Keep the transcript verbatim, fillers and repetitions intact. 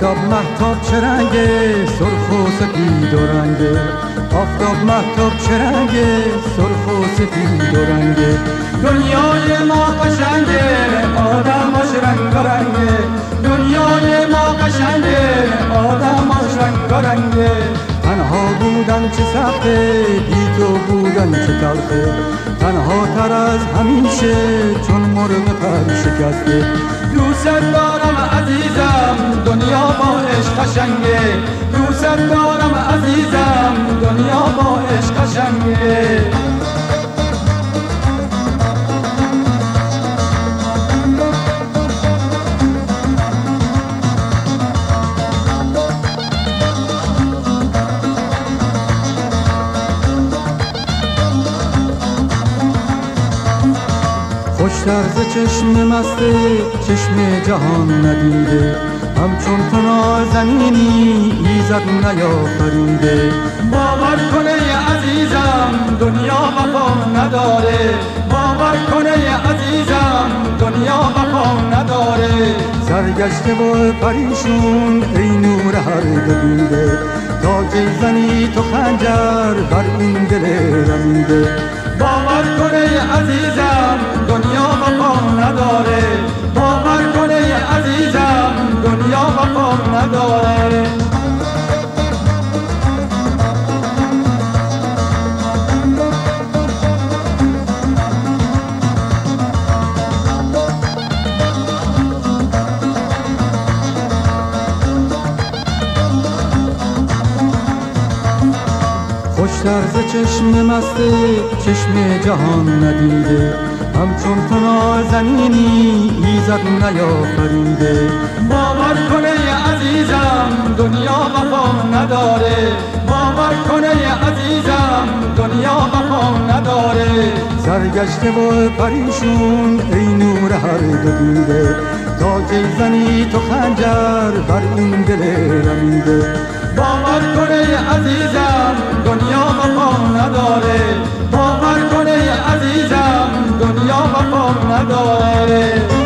آفتاب مهتاب چه رنگه، سرخ و سپید و رنگه. آفتاب مهتاب چه رنگه، سرخ و سپید و رنگه. دنیای ما قشنگه، آدماش رنگ و رنگه. دنیای ما قشنگه، آدماش رنگ و رنگه. تنها بودن چه سخته، بی تو بودن چه تلخه. تنها تر از همیشه چون مرغ پر شکسته. دوست دارم عزیزم، دنیا با عشق قشنگه. دوست دارم عزیزم، دنیا با عشق قشنگه. خوشتر ز چشم مسته، چشم جهان ندیده. همچون تو نازنینی ایزد نیافریده. باور کنه عزیزم، دنیا وفا نداره. باور کنه عزیزم، دنیا وفا نداره. سرگشته و پریشون ای نور هر دیده. تا کی زنی تو خنجر بر این دل رمیده. باور کنه عزیزم، دنیا وفا نداره. باور کنه عزیزم، دنیا وفا نداره. خوشتر ز چشم مسته، چشم جهان ندیده. همچون تو نازنینی ایزد نیافریده. باور کنه عزیزم، دنیا وفا نداره. باور کنه عزیزم، دنیا وفا نداره. سرگشته و پریشون ای نور هر دیده. تا کی زنی تو خنجر بر این دل رمیده. باور کنه عزیزم، دنیا وفا نداره. باور کنه عزیزم، دنیا وفا نداره.